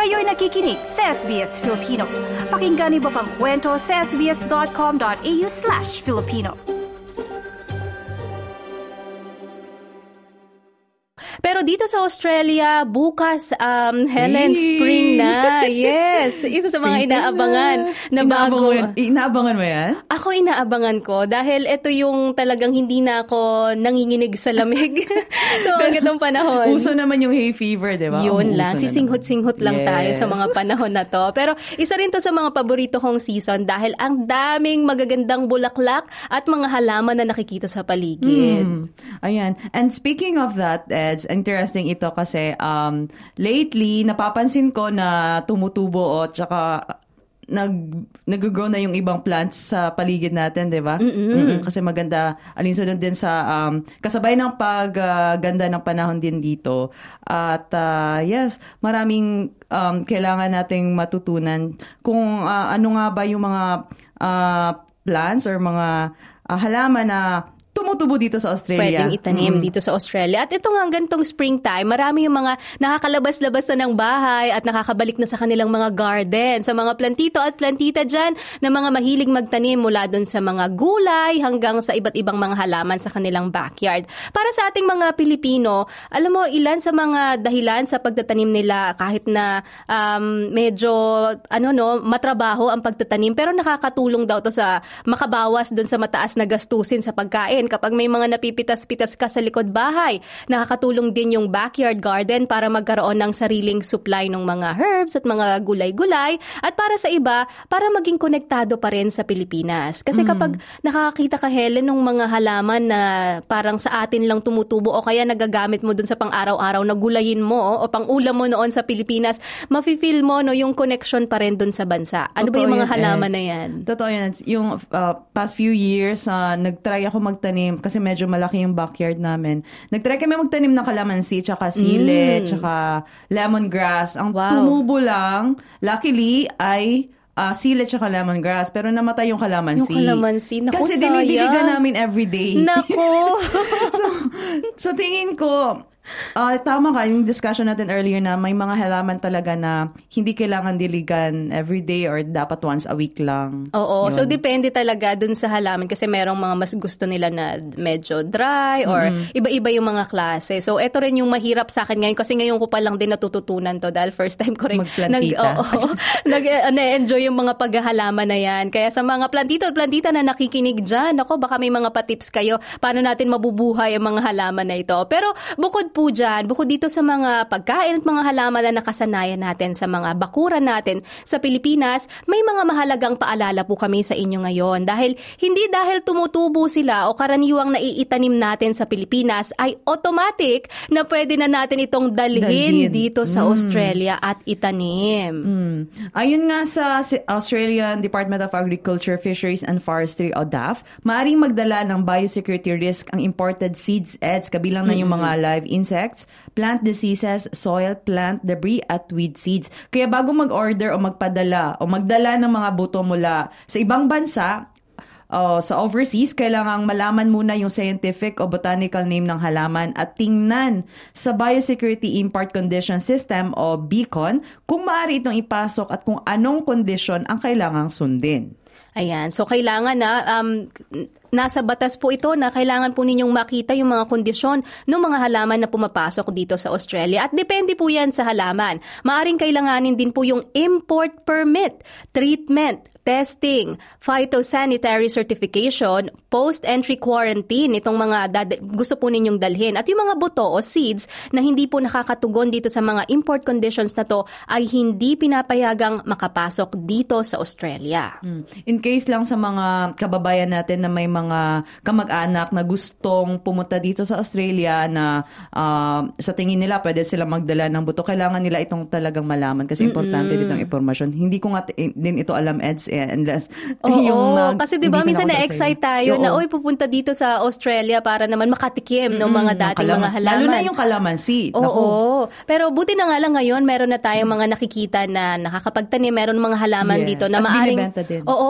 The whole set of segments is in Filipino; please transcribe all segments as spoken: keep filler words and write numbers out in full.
Kayo'y nakikinig sa S B S Filipino. Pakinggan niyo pa ang kwento sa sbs.com.au slash Filipino. Pero dito sa Australia, bukas, um, Helen, spring na. Yes. Isa sa mga inaabangan na bago. Inaabangan mo yan? Ako inaabangan ko dahil ito yung talagang hindi na ako nanginginig sa lamig. So, ang ganitong panahon. Uso naman yung hay fever, di ba? Yun Uso lang. Sisinghot-singhot lang yes. tayo sa mga panahon na to. Pero isa rin to sa mga paborito kong season dahil ang daming magagandang bulaklak at mga halaman na nakikita sa paligid. Hmm. Ayan. And speaking of that, Eds, interesting ito kasi um, lately, napapansin ko na tumutubo o tsaka nag, nag-grow na yung ibang plants sa paligid natin, di ba? Mm-mm. Kasi maganda, alinsunod din sa um, kasabay ng pagganda uh, ng panahon din dito. At uh, yes, maraming um, kailangan nating matutunan kung uh, ano nga ba yung mga uh, plants or mga uh, halaman na tumutubo dito sa Australia. Pwedeng itanim mm. dito sa Australia. At ito nga, ganitong springtime, marami yung mga nakakalabas-labas na ng bahay at nakakabalik na sa kanilang mga garden. Sa mga plantito at plantita dyan na mga mahilig magtanim mula dun sa mga gulay hanggang sa iba't ibang mga halaman sa kanilang backyard. Para sa ating mga Pilipino, alam mo, ilan sa mga dahilan sa pagtatanim nila kahit na um, medyo ano no, matrabaho ang pagtatanim pero nakakatulong daw to sa makabawas dun sa mataas na gastusin sa pagkain. Kapag may mga napipitas-pitas ka sa likod bahay, nakakatulong din yung backyard garden para magkaroon ng sariling supply ng mga herbs at mga gulay-gulay. At para sa iba, para maging konektado pa rin sa Pilipinas. Kasi kapag mm. nakakakita ka, Helen, ng mga halaman na parang sa atin lang tumutubo o kaya nagagamit mo dun sa pang-araw-araw na gulayin mo o pang-ulam mo noon sa Pilipinas, mafe-feel mo no, yung connection pa rin dun sa bansa. Ano Totoo ba yung mga halaman Eds. na yan? Totoo yan. Yung uh, past few years, uh, nag-try ako magtanim kasi medyo malaki yung backyard namin. Nagtry kami magtanim ng kalamansi, tsaka sile, mm. tsaka lemongrass. Ang wow. tumubo lang, luckily, ay uh, sile tsaka lemongrass. Pero namatay yung kalamansi. Yung kalamansi. Naku, kasi sayang. dinidiligan namin everyday. Naku! so, so, tingin ko, Uh, tama ka, yung discussion natin earlier na may mga halaman talaga na hindi kailangan diligan every day or dapat once a week lang. Oo. Yun. So, depende talaga dun sa halaman kasi merong mga mas gusto nila na medyo dry or mm-hmm. iba-iba yung mga klase. So, eto rin yung mahirap sa akin ngayon kasi ngayon ko pa lang din natututunan to dahil first time ko rin nag, oo, nag, na-enjoy yung mga paghahalaman na yan. Kaya sa mga plantito at plantita na nakikinig dyan, ako, baka may mga patips kayo paano natin mabubuhay ang mga halaman na ito. Pero bukod po dyan, bukod dito sa mga pagkain at mga halaman na nakasanayan natin sa mga bakuran natin sa Pilipinas, may mga mahalagang paalala po kami sa inyo ngayon. Dahil hindi dahil tumutubo sila o karaniwang naiitanim natin sa Pilipinas ay automatic na pwede na natin itong dalhin, dalhin. dito sa mm. Australia at itanim. Mm. Ayun nga sa Australian Department of Agriculture, Fisheries and Forestry o D A F, maaaring magdala ng biosecurity risk ang imported seeds, Eds, kabilang na yung mga live insects, plant diseases, soil, plant debris, at weed seeds. Kaya bago mag-order o magpadala o magdala ng mga buto mula sa ibang bansa, o sa overseas, kailangang malaman muna yung scientific o botanical name ng halaman at tingnan sa Biosecurity Import Condition System o BICON kung maaari itong ipasok at kung anong kondisyon ang kailangang sundin. Ayan. So, kailangan na, um, nasa batas po ito na kailangan po ninyong makita yung mga kondisyon ng mga halaman na pumapasok dito sa Australia. At depende po yan sa halaman. Maaring kailanganin din po yung import permit, treatment, testing, phytosanitary certification, post-entry quarantine, itong mga dad- gusto po ninyong dalhin. At yung mga buto o seeds na hindi po nakakatugon dito sa mga import conditions na to ay hindi pinapayagang makapasok dito sa Australia. Hmm. In case lang sa mga kababayan natin na may mga kamag-anak na gustong pumunta dito sa Australia na uh, sa tingin nila pwede sila magdala ng buto, kailangan nila itong talagang malaman kasi importante Mm-mm. ditong impormasyon. Hindi ko nga t- din ito alam, Eds, unless Oo, yung uh, kasi diba minsan na-excite tayo na oy pupunta dito sa Australia para naman makatikim ng mga dating kalam- mga halaman. Lalo na yung kalamansi. Oo. Naku. Pero buti na nga lang ngayon meron na tayong mga nakikita na nakakapagtanim, meron mga halaman Yes. dito na At maaring binibenta din. Oo,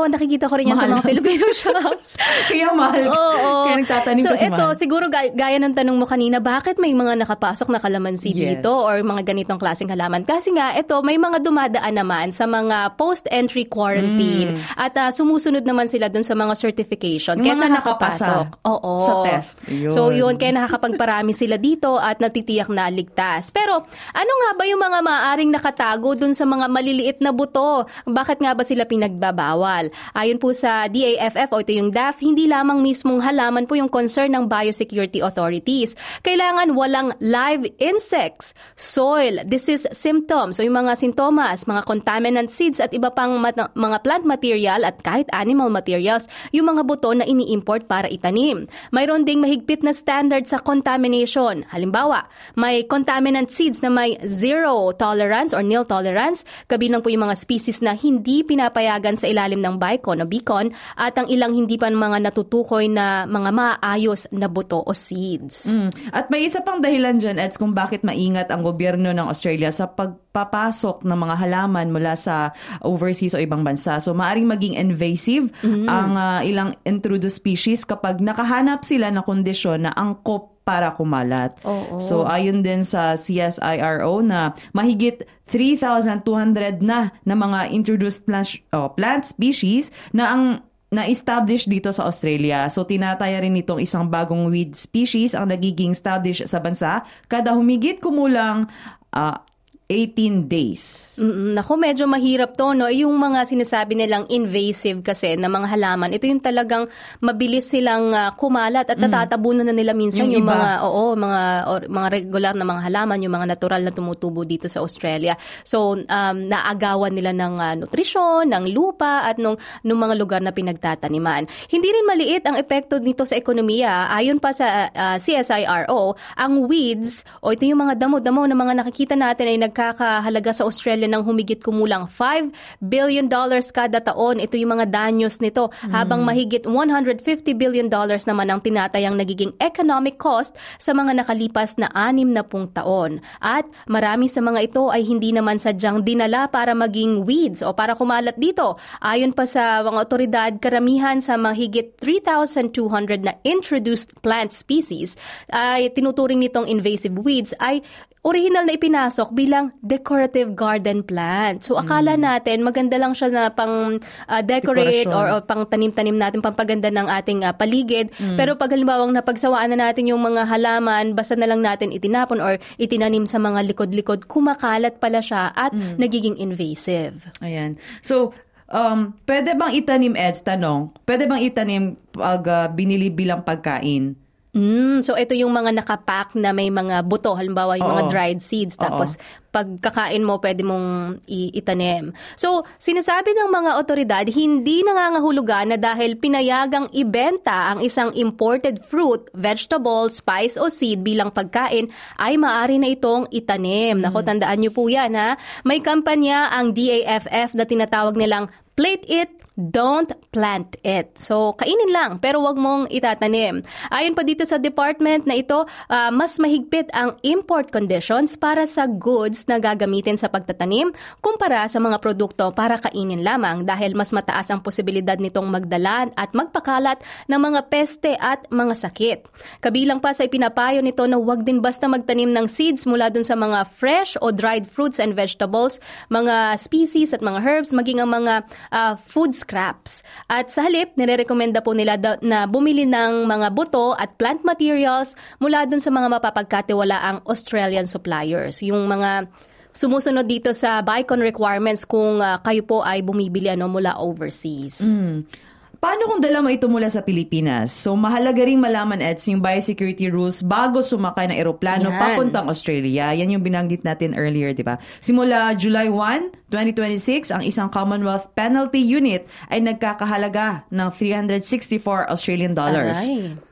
Oo, nakikita ko rin yan Mahal sa mga lang. Filipino shops. Kaya mahal. Oo. Kaya nagtatanim so, kasi ito, mahal. siguro gaya, gaya ng tanong mo kanina, bakit may mga nakapasok na kalamansi Yes. dito or mga ganitong klaseng halaman? Kasi nga, ito, may mga dumadaan naman sa mga post-entry quarantine at uh, sumusunod naman sila dun sa mga certification. Yung Kaya mga na nakapasa nakapasok. Oo. sa test. Yun. So, yun, kaya nakakapagparami sila dito at natitiyak na ligtas. Pero, ano nga ba yung mga maaaring nakatago dun sa mga maliliit na buto? Bakit nga ba sila pinagbabawal? Ayon po sa D A F F o ito yung D A F, hindi lamang mismong halaman po yung concern ng biosecurity authorities. Kailangan walang live insects, soil, disease symptoms, o yung mga sintomas, mga contaminant seeds at iba pang mat- mga plant material at kahit animal materials, yung mga buto na ini-import para itanim. Mayroon ding mahigpit na standard sa contamination. Halimbawa, may contaminant seeds na may zero tolerance or nil tolerance, kabilang po yung mga species na hindi pinapayagan sa ilalim ng Bicon o Beacon at ang ilang hindi pa mga natutukoy na mga maayos na buto o seeds. Mm. At may isa pang dahilan dyan, Eds, kung bakit maingat ang gobyerno ng Australia sa pagpapasok ng mga halaman mula sa overseas o ibang bansa. So, maaring maging invasive mm-hmm. ang uh, ilang introduced species kapag nakahanap sila ng kondisyon na angkop para kumalat. Oo. So, ayon din sa C S I R O na mahigit three thousand two hundred na na mga introduced plant, oh, plant species na ang na-establish dito sa Australia. So, tinataya rin itong isang bagong weed species ang nagiging established sa bansa kada humigit kumulang uh, eighteen days. Mm-mm. Naku, medyo mahirap to, no? Yung mga sinasabi nilang invasive kasi na mga halaman, ito yung talagang mabilis silang uh, kumalat at natatabunan na nila minsan yung, Yung yung iba. mga oo, mga or, mga regular na mga halaman, yung mga natural na tumutubo dito sa Australia. So, um, naagawan nila ng uh, nutrisyon, ng lupa at nung nung mga lugar na pinagtataniman. Hindi rin maliit ang epekto nito sa ekonomiya. Ayon pa sa uh, C S I R O, ang weeds o ito yung mga damo-damo na mga nakikita natin ay nagkakahalaga sa Australia ng humigit kumulang five billion dollars kada taon. Ito yung mga danyos nito. Mm. Habang mahigit one hundred fifty billion dollars naman ang tinatayang nagiging economic cost sa mga nakalipas na anim na pung taon. At marami sa mga ito ay hindi naman sadyang dinala para maging weeds o para kumalat dito. Ayon pa sa mga otoridad, karamihan sa mahigit three thousand two hundred na introduced plant species ay tinuturing nitong invasive weeds ay original na ipinasok bilang decorative garden plant. So, akala natin, maganda lang siya na pang uh, decorate or, or pang tanim-tanim natin, pampaganda ng ating uh, paligid. Mm. Pero pag halimbawang napagsawaan na natin yung mga halaman, basta na lang natin itinapon or itinanim sa mga likod-likod, kumakalat pala siya at mm. nagiging invasive. Ayan. So, um, pwede bang itanim, Eds, tanong, pwede bang itanim pag uh, binili bilang pagkain? Mm, so ito yung mga nakapack na may mga buto, halimbawa yung Oo. mga dried seeds, tapos Oo. pagkakain mo pwede mong i- itanim. So sinasabi ng mga otoridad, hindi nangangahulugan na dahil pinayagang ibenta ang isang imported fruit, vegetable, spice o seed bilang pagkain ay maaari na itong itanim. Mm. Nako, tandaan niyo po yan, ha. May kampanya ang D A F F na tinatawag nilang Plate It, Don't Plant It. So, kainin lang, pero wag mong itatanim. Ayon pa dito sa department na ito, uh, mas mahigpit ang import conditions para sa goods na gagamitin sa pagtatanim kumpara sa mga produkto para kainin lamang dahil mas mataas ang posibilidad nitong magdala at magpakalat ng mga peste at mga sakit. Kabilang pa sa ipinapayo nito na wag din basta magtanim ng seeds mula dun sa mga fresh o dried fruits and vegetables, mga species at mga herbs, maging ang mga uh, food scraps. At sa halip, nire-recommenda po nila da- na bumili ng mga buto at plant materials mula dun sa mga mapapagkatiwalaang Australian suppliers. Yung mga sumusunod dito sa Bicon requirements kung uh, kayo po ay bumibili ano, mula overseas. Mm. Paano kung dala mo ito mula sa Pilipinas? So, mahalaga ring malaman, Eds, yung biosecurity rules bago sumakay ng eroplano Yan. papuntang Australia. Yan yung binanggit natin earlier, di ba? Simula July first, twenty twenty-six, ang isang Commonwealth Penalty Unit ay nagkakahalaga ng three hundred sixty-four Australian dollars. Aray.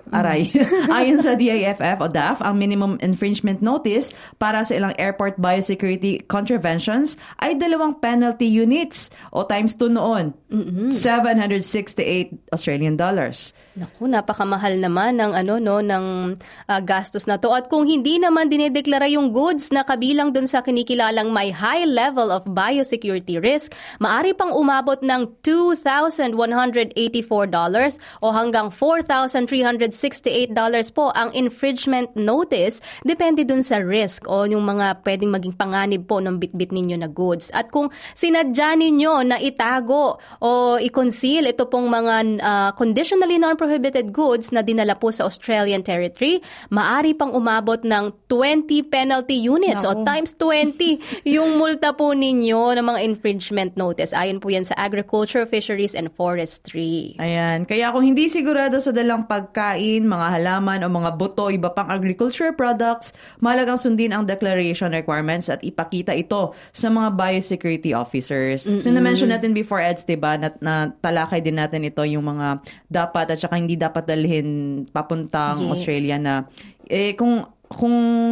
Aray. Ayon sa D A F F o D A F, ang minimum infringement notice para sa ilang airport biosecurity contraventions ay dalawang penalty units o times two noon. Mm-hmm. seven hundred sixty-eight Australian dollars. Naku, napakamahal naman ng ano no ng uh, gastos na to. At kung hindi naman dinedeklara yung goods na kabilang dun sa kinikilalang may high level of biosecurity risk, maari pang umabot ng two thousand one hundred eighty-four dollars o hanggang four thousand three hundred sixty-eight dollars po ang infringement notice, depende dun sa risk o yung mga pwedeng maging panganib po ng bitbit ninyo na goods. At kung sinadya ninyo na itago o i-conceal ito pong mga uh, conditionally non-prohibited goods na dinala po sa Australian territory, maari pang umabot ng twenty penalty units no. o times twenty yung multa po ninyo ng mga infringement notice. Ayon po yan sa Agriculture, Fisheries and Forestry. Ayan. Kaya kung hindi sigurado sa dalang pagkain, mga halaman o mga buto, iba pang agriculture products, mahalagang sundin ang declaration requirements at ipakita ito sa mga biosecurity officers. Mm-mm. So, na-mention natin before, Eds, diba, na, na talakay din natin ito yung mga dapat at saka hindi dapat dalhin papuntang yes. Australia na eh, kung kung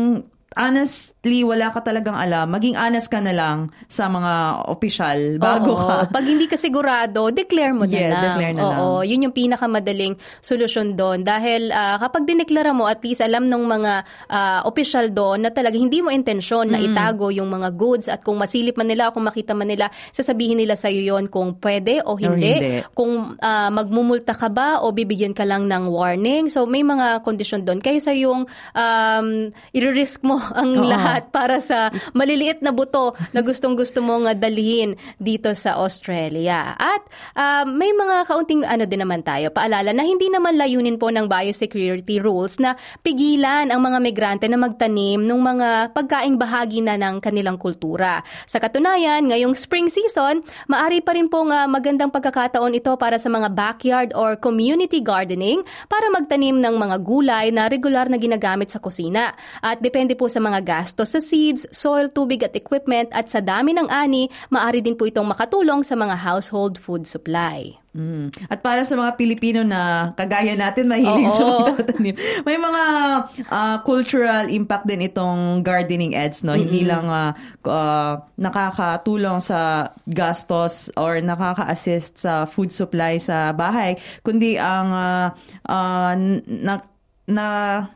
honestly, wala ka talagang alam, maging honest ka na lang sa mga opisyal bago Oo, ka. Pag hindi ka sigurado, declare mo na yeah, lang. declare na Oo, lang. Yun yung pinakamadaling solusyon doon. Dahil uh, kapag dineklara mo, at least alam ng mga uh, opisyal doon na talaga hindi mo intensyon na itago yung mga goods at kung masilip man nila o kung makita man nila, sasabihin nila sa'yo yun kung pwede o hindi. hindi. Kung uh, magmumulta ka ba o bibigyan ka lang ng warning. So may mga kondisyon doon. Kaysa yung um, i-risk mo ang Oo. lahat para sa maliliit na buto na gustong-gusto mong dalhin dito sa Australia. At uh, may mga kaunting ano din naman tayo, paalala na hindi naman layunin po ng biosecurity rules na pigilan ang mga migrante na magtanim ng mga pagkaing bahagi na ng kanilang kultura. Sa katunayan, ngayong spring season, maari pa rin pong uh, magandang pagkakataon ito para sa mga backyard or community gardening para magtanim ng mga gulay na regular na ginagamit sa kusina. At depende po sa mga gastos sa seeds, soil, tubig at equipment at sa dami ng ani, maaari din po itong makatulong sa mga household food supply. Mm. At para sa mga Pilipino na kagaya natin mahilig sa magtatanim, may mga uh, cultural impact din itong gardening, Eds, no? Mm-hmm. Hindi lang uh, uh, nakakatulong sa gastos or nakaka-assist sa food supply sa bahay, kundi ang uh, uh, na, na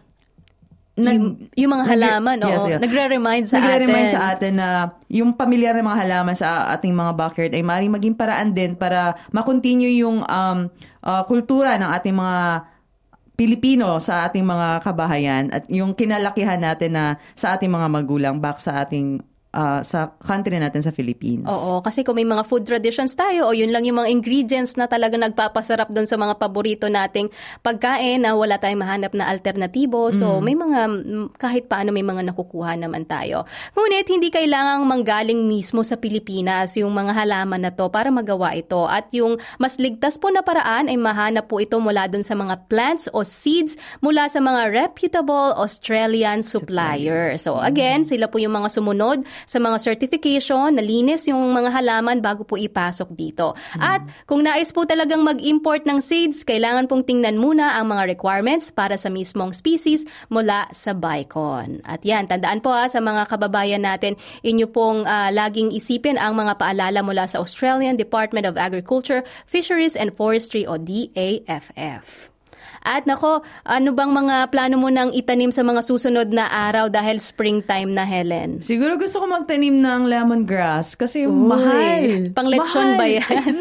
Nag, yung, yung mga halaman, nag, yes, yeah. nagre-remind sa nagre-remind atin. sa atin na yung pamilyar ng mga halaman sa ating mga backyard ay maaaring maging paraan din para makontinue yung um, uh, kultura ng ating mga Pilipino sa ating mga kabahayan at yung kinalakihan natin na sa ating mga magulang back sa ating Uh, sa country natin sa Philippines. Oo, kasi kung may mga food traditions tayo o yun lang yung mga ingredients na talaga nagpapasarap doon sa mga paborito nating pagkain na wala tayong mahanap na alternatibo. So, mm. may mga, kahit paano may mga nakukuha naman tayo. Ngunit, hindi kailangang manggaling mismo sa Pilipinas yung mga halaman na to para magawa ito. At yung mas ligtas po na paraan ay mahanap po ito mula doon sa mga plants o seeds mula sa mga reputable Australian suppliers. So, again, sila po yung mga sumunod sa mga certification, nalinis yung mga halaman bago po ipasok dito. Hmm. At kung nais po talagang mag-import ng seeds, kailangan pong tingnan muna ang mga requirements para sa mismong species mula sa BICON. At yan, tandaan po ha, sa mga kababayan natin, inyo pong uh, laging isipin ang mga paalala mula sa Australian Department of Agriculture, Fisheries and Forestry o D A F F. At nako, ano bang mga plano mo nang itanim sa mga susunod na araw dahil springtime na, Helen? Siguro gusto ko magtanim ng lemongrass kasi Uy, mahal. Pang lechon ba yan?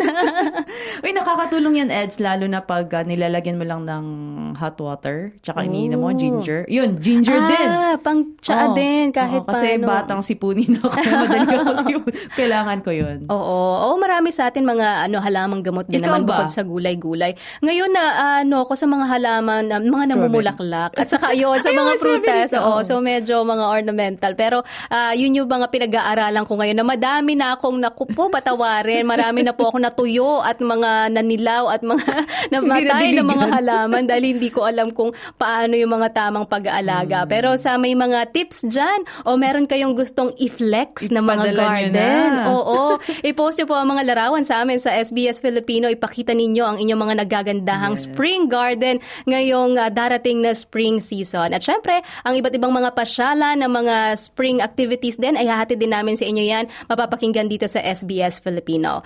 Uy, nakakatulong yan, Eds, lalo na pag uh, nilalagyan mo lang ng hot water, tsaka iniinom mo ginger. Yun, ginger ah, din. Ah, pang tsaa oh, din, kahit oh, kasi paano. Kasi batang sipunin ako. Madali ako sipunin. Kailangan ko yun. Oo. Oo, marami sa atin mga ano halamang gamot din Ikaw naman ba? Bukod sa gulay-gulay. Ngayon na ano ko sa mga halaman, uh, mga namumulaklak. At saka yun, sa mga prutas. Oo, so medyo mga ornamental. Pero uh, yun yung mga pinag-aaralan ko ngayon na madami na akong nakupo, patawarin. Marami na po ako natuyo at mga nanilaw at mga namatay na mga halaman dahil hindi ko alam kung paano yung mga tamang pag-aalaga. Hmm. Pero sa may mga tips dyan, o meron kayong gustong i-flex na mga garden. Oo. I-post nyo po ang mga larawan sa amin sa S B S Filipino. Ipakita ninyo ang inyong mga nagagandahang yes. spring garden natin ngayong uh, darating na spring season. At syempre, ang iba't ibang mga pasyalan ng mga spring activities din ay hahatid din namin sa inyo yan. Mapapakinggan dito sa S B S Filipino.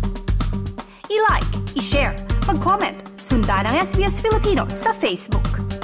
I-like, i-share, mag-comment, sundan ang S B S Filipino sa Facebook.